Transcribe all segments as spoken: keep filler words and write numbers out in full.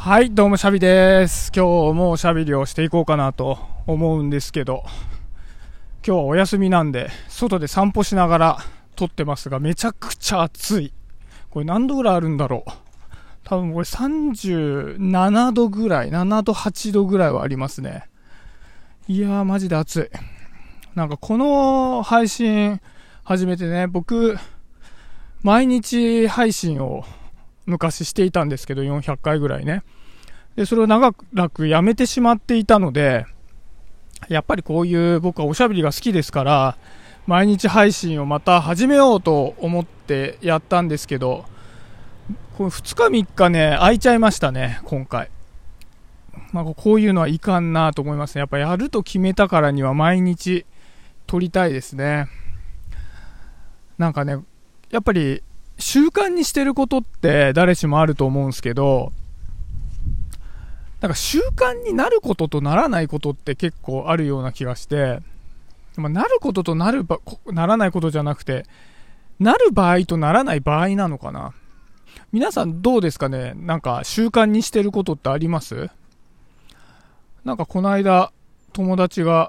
はい、どうもシャビです。今日もおしゃべりをしていこうかなと思うんですけど、今日はお休みなんで外で散歩しながら撮ってますが、めちゃくちゃ暑い。これ何度ぐらいあるんだろう。多分これさんじゅうななどぐらい、ななどはちどぐらいはありますね。いやーマジで暑い。なんかこの配信始めてね、僕毎日配信を昔していたんですけど、よんひゃっかいぐらいね。で、それを長らくやめてしまっていたので、やっぱりこういう僕はおしゃべりが好きですから、毎日配信をまた始めようと思ってやったんですけど、これふつかみっかね、空いちゃいましたね、今回。まあ、こういうのはいかんなと思いますね。やっぱやると決めたからには毎日撮りたいですね。なんかね、やっぱり習慣にしてることって誰しもあると思うんですけど、なんか習慣になることとならないことって結構あるような気がして、まあ、なることとなるばならないことじゃなくて、なる場合とならない場合なのかな。皆さんどうですかね。なんか習慣にしてることってあります？なんかこの間友達が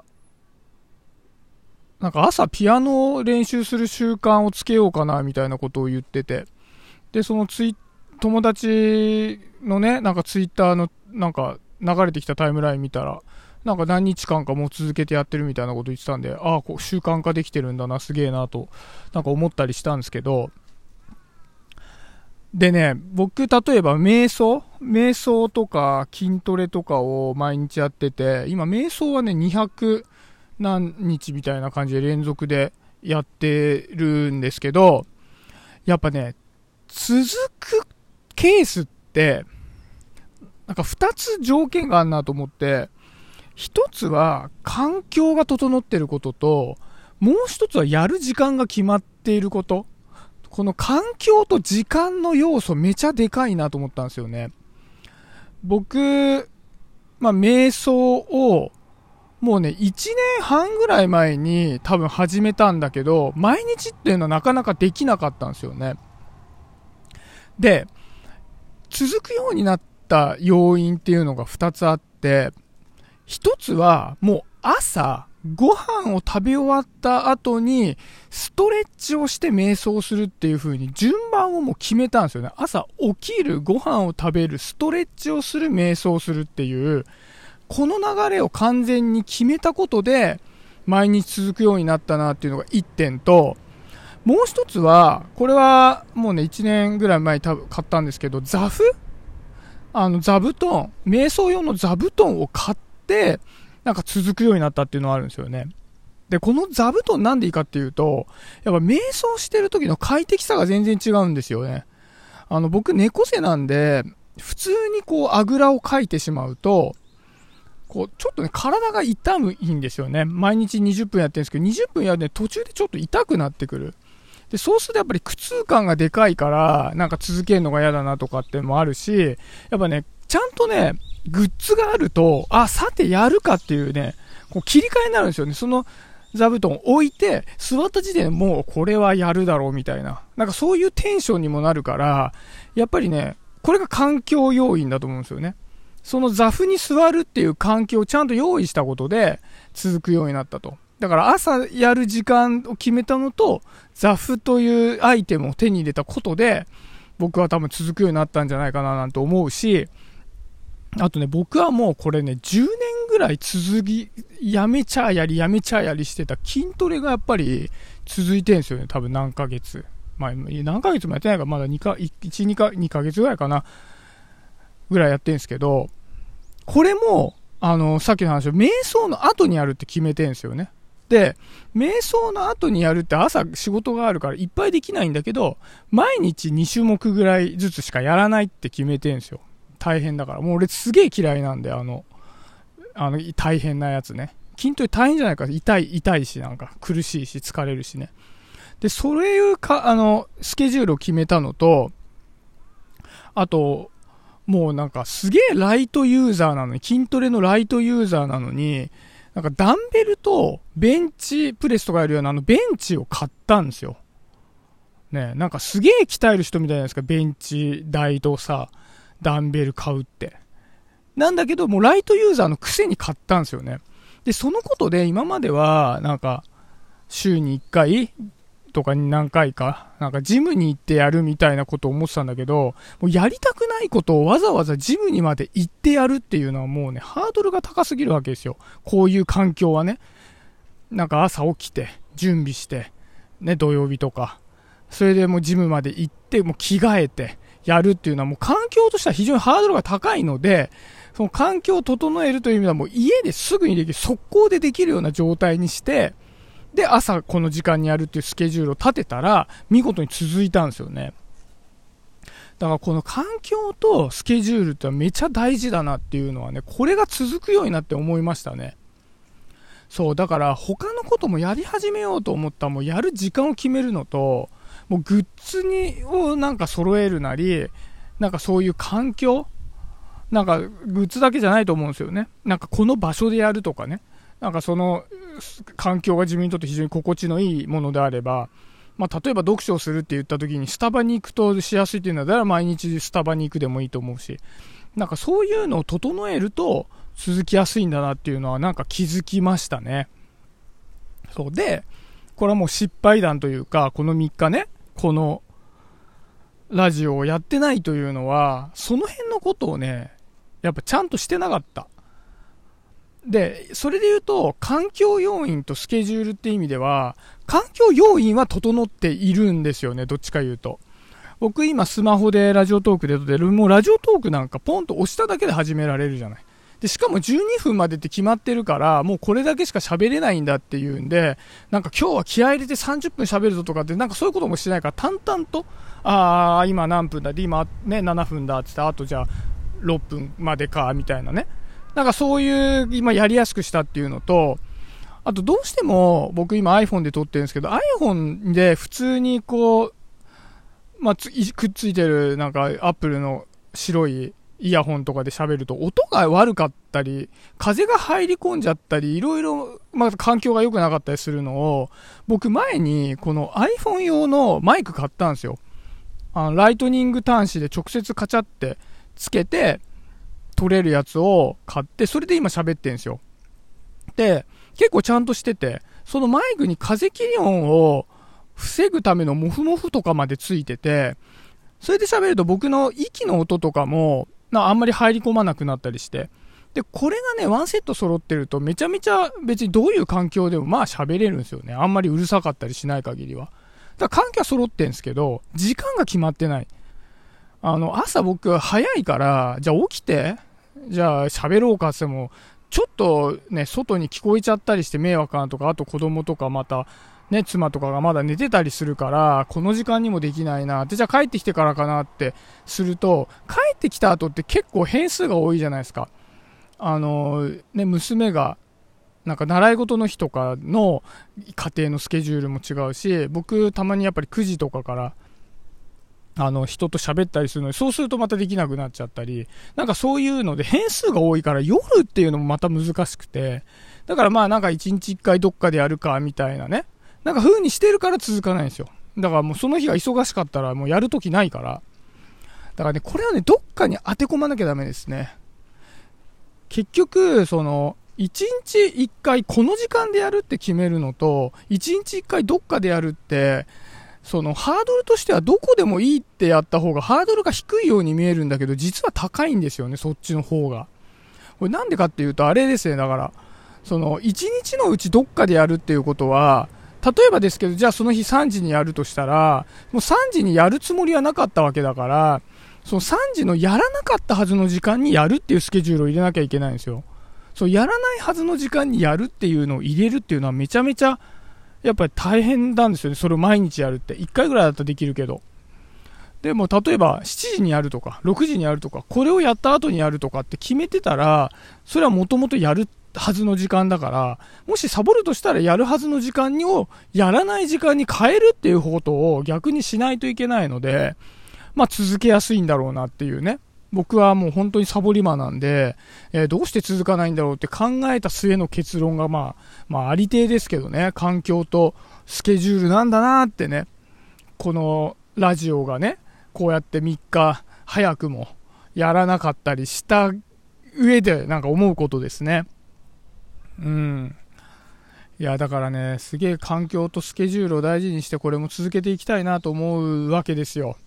なんか朝ピアノを練習する習慣をつけようかなみたいなことを言ってて、でそのツイ友達のね、なんかツイッターのなんか流れてきたタイムライン見たら、なんか何日間かもう続けてやってるみたいなこと言ってたんで、ああこう習慣化できてるんだな、すげえなとなんか思ったりしたんですけど、でね、僕例えば瞑想瞑想とか筋トレとかを毎日やってて、今瞑想はねにひゃく何日みたいな感じで連続でやってるんですけど、やっぱね続くケースってなんかふたつ条件があるなと思って、ひとつは環境が整ってることと、もうひとつはやる時間が決まっていること。この環境と時間の要素めちゃでかいなと思ったんですよね。僕、まあ瞑想をもうねいちねんはんぐらい前に多分始めたんだけど、毎日っていうのはなかなかできなかったんですよね。で、続くようになった要因っていうのがふたつあって、ひとつはもう朝ご飯を食べ終わった後にストレッチをして瞑想するっていう風に順番をもう決めたんですよね。朝起きる、ご飯を食べる、ストレッチをする、瞑想するっていうこの流れを完全に決めたことで毎日続くようになったなっていうのがいってんと、もう一つはこれはもうねいちねんぐらい前に多分買ったんですけど、座布あの座布団、瞑想用の座布団を買ってなんか続くようになったっていうのがあるんですよね。でこの座布団なんでいいかっていうと、やっぱ瞑想してる時の快適さが全然違うんですよね。あの僕猫背なんで、普通にこうあぐらをかいてしまうとこうちょっとね体が痛むいんですよね。毎日にじゅっぷんやってるんですけど、にじゅっぷんやるね途中でちょっと痛くなってくる。でそうするとやっぱり苦痛感がでかいから、なんか続けるのが嫌だなとかってもあるし、やっぱねちゃんとねグッズがあると、あさてやるかっていうね、こう切り替えになるんですよね。その座布団を置いて座った時点でもうこれはやるだろうみたいな、なんかそういうテンションにもなるから、やっぱりねこれが環境要因だと思うんですよね。その座布に座るっていう環境をちゃんと用意したことで続くようになったと。だから朝やる時間を決めたのと、座布というアイテムを手に入れたことで僕は多分続くようになったんじゃないかななんて思うし、あとね僕はもうこれねじゅうねんぐらい続きやめちゃやりやめちゃやりしてた筋トレがやっぱり続いてるんですよね。多分何ヶ月、まあ何ヶ月もやってないから、まだにかいち、にかにかげつぐらいかなぐらいやってるんですけど、これもあのさっきの話を瞑想の後にやるって決めてるんですよね。で瞑想の後にやるって朝仕事があるからいっぱいできないんだけど、毎日にしゅもくぐらいずつしかやらないって決めてるんですよ。大変だから。もう俺すげえ嫌いなんで、あのあの大変なやつね。筋トレ大変じゃないか、痛い痛いし、なんか苦しいし疲れるしね。でそれいうかあのスケジュールを決めたのと、あともうなんかすげえライトユーザーなのに、筋トレのライトユーザーなのに、なんかダンベルとベンチプレスとかやるようなあのベンチを買ったんですよ。ね、なんかすげえ鍛える人みたいじゃないですか、ベンチ台とさダンベル買うって。 なんだけど、もうライトユーザーのくせに買ったんですよね。で、そのことで今までは、なんか、週にいっかいとかに何回か、なんかジムに行ってやるみたいなことを思ってたんだけど、もうやりたくないことをわざわざジムにまで行ってやるっていうのはもうね、ハードルが高すぎるわけですよ。こういう環境はね。なんか朝起きて、準備して、ね、土曜日とか。それでもうジムまで行って、もう着替えてやるっていうのはもう環境としては非常にハードルが高いので、その環境を整えるという意味ではもう家ですぐにできる、速攻でできるような状態にして、で、朝この時間にやるっていうスケジュールを立てたら、見事に続いたんですよね。だからこの環境とスケジュールってめちゃ大事だなっていうのはね、これが続くようになって思いましたね。そう、だから他のこともやり始めようと思ったらもうやる時間を決めるのと、もうグッズにをなんか揃えるなり、なんかそういう環境、なんかグッズだけじゃないと思うんですよね。なんかこの場所でやるとかね。なんかその環境が自分にとって非常に心地のいいものであれば、まあ例えば読書をするって言った時にスタバに行くとしやすいっていうのは、だから毎日スタバに行くでもいいと思うし、なんかそういうのを整えると続きやすいんだなっていうのはなんか気づきましたね。そうで、これはもう失敗談というか、このみっかね、このラジオをやってないというのは、その辺のことをね、やっぱちゃんとしてなかった。で、それで言うと、環境要因とスケジュールって意味では、環境要因は整っているんですよね、どっちか言うと。僕今スマホでラジオトークで撮ってる、もうラジオトークなんかポンと押しただけで始められるじゃない。で、しかもじゅうにふんまでって決まってるから、もうこれだけしか喋れないんだっていうんで、なんか今日は気合い入れてさんじゅっぷん喋るぞとかって、なんかそういうこともしないから、淡々と、あー、今何分だで、今ね、ななふんだって言って、あとじゃあろっぷんまでか、みたいなね。なんかそういう今やりやすくしたっていうのと、あとどうしても僕今 iPhone で撮ってるんですけど、iPhone で普通にこう、まあ、つくっついてるなんか Apple の白いイヤホンとかで喋ると音が悪かったり、風が入り込んじゃったり、いろいろまあ環境が良くなかったりするのを、僕前にこの iPhone 用のマイク買ったんですよ。あのライトニング端子で直接カチャってつけて、撮れるやつを買って、それで今喋ってんですよ。で、結構ちゃんとしてて、そのマイクに風切り音を防ぐためのモフモフとかまでついてて、それで喋ると僕の息の音とかも、あんまり入り込まなくなったりして。で、これがね、ワンセット揃ってるとめちゃめちゃ別にどういう環境でもまあ喋れるんですよね。あんまりうるさかったりしない限りは。だから環境は揃ってんですけど、時間が決まってない。あの、朝僕早いから、じゃあ起きて、じゃあ喋ろうかって言っても、ちょっとね、外に聞こえちゃったりして迷惑かなとか、あと子供とかまた、ね、妻とかがまだ寝てたりするから、この時間にもできないなって、じゃあ帰ってきてからかなってすると、帰ってきた後って結構変数が多いじゃないですか。あの、ね、娘が、なんか習い事の日とかの家庭のスケジュールも違うし、僕たまにやっぱりくじとかから、あの、人と喋ったりするので、そうするとまたできなくなっちゃったり、なんかそういうので変数が多いから夜っていうのもまた難しくて、だからまあなんか一日一回どっかでやるかみたいなね、なんか風にしてるから続かないんですよ。だからもうその日が忙しかったらもうやるときないから、だからね、これはね、どっかに当て込まなきゃダメですね。結局、その、一日一回この時間でやるって決めるのと、一日一回どっかでやるって、そのハードルとしてはどこでもいいってやった方がハードルが低いように見えるんだけど、実は高いんですよね、そっちの方が。これなんでかっていうと、あれですね、だから、その、一日のうちどっかでやるっていうことは、例えばですけど、じゃあその日さんじにやるとしたら、もうさんじにやるつもりはなかったわけだから、そのさんじのやらなかったはずの時間にやるっていうスケジュールを入れなきゃいけないんですよ。そう、やらないはずの時間にやるっていうのを入れるっていうのはめちゃめちゃ、やっぱり大変なんですよね。それを毎日やるって。いっかいぐらいだったらできるけど。でも例えばしちじにやるとか、ろくじにやるとか、これをやった後にやるとかって決めてたら、それはもともとやるはずの時間だから、もしサボるとしたらやるはずの時間をやらない時間に変えるっていうことを逆にしないといけないので、まあ続けやすいんだろうなっていうね。僕はもう本当にサボり魔なんで、えー、どうして続かないんだろうって考えた末の結論がまあ、まあありていですけどね、環境とスケジュールなんだなってね、このラジオがね、こうやってみっか早くもやらなかったりした上でなんか思うことですね。うん。いや、だからね、すげえ環境とスケジュールを大事にしてこれも続けていきたいなと思うわけですよ。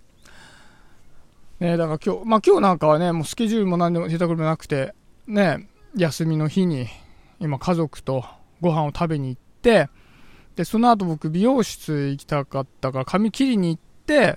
ね、だから今日、まあ今日なんかはね、もうスケジュールも何でも下手くれもなくて、ね、休みの日に今家族とご飯を食べに行って、で、その後僕美容室行きたかったから髪切りに行って、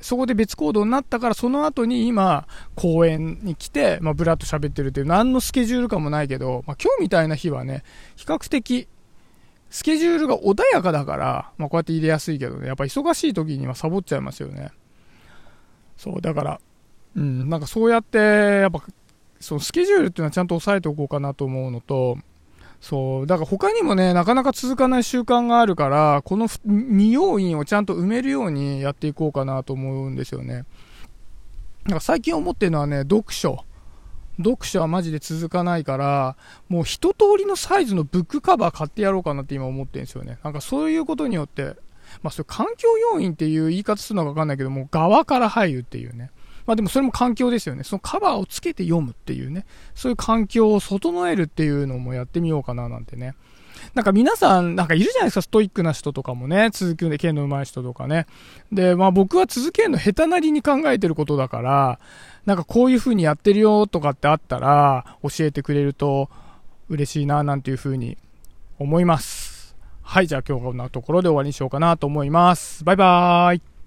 そこで別行動になったからその後に今公園に来て、まあブラッと喋ってるっていう何のスケジュールかもないけど、まあ今日みたいな日はね、比較的スケジュールが穏やかだから、まあこうやって入れやすいけどね、やっぱ忙しい時にはサボっちゃいますよね。そう、だから、うん、なんかそうやって、やっぱ、そのスケジュールっていうのはちゃんと押さえておこうかなと思うのと、そう、だから他にもね、なかなか続かない習慣があるから、このに要因をちゃんと埋めるようにやっていこうかなと思うんですよね。なんか最近思ってるのはね、読書。読書はマジで続かないから、もう一通りのサイズのブックカバー買ってやろうかなって今思ってるんですよね。なんかそういうことによって、まあそれ環境要因っていう言い方するのかわかんないけども、側から入るっていうね。まあでもそれも環境ですよね。そのカバーをつけて読むっていうね。そういう環境を整えるっていうのもやってみようかななんてね。なんか皆さん、なんかいるじゃないですか、ストイックな人とかもね、続くんで、剣の上手い人とかね。で、まあ僕は続けるの下手なりに考えてることだから、なんかこういう風にやってるよとかってあったら、教えてくれると嬉しいな、なんていう風に思います。はい、じゃあ今日はこんなところで終わりにしようかなと思います。バイバーイ。